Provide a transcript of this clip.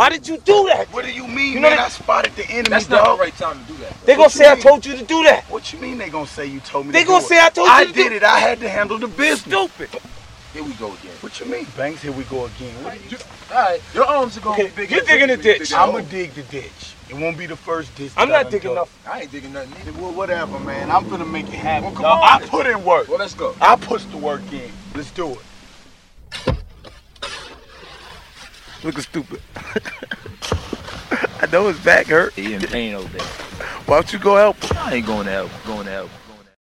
Why did you do that? What do you mean, You know man? I spotted the enemy, That's dog. not the right time to do that. They gonna say I told you to do that. What you mean they gonna say you told me They to do gonna it? say I told you to do it. I did it. I had to handle the business. Stupid. Here we go again. What you mean, Banks? Here we go again. What do you... Alright, your arms are gonna Okay, be big. you digging the ditch. I'm gonna dig the ditch. It won't be the first ditch. I'm that I not done digging dug. nothing. I ain't digging nothing either. Well, whatever, man. I'm gonna make it happen. Well, come dog. on. I put in work. Well, let's go. I pushed the work in. Let's do it. Looking stupid. I know his back hurt. He in pain over there. Why don't you go help? I ain't going to help.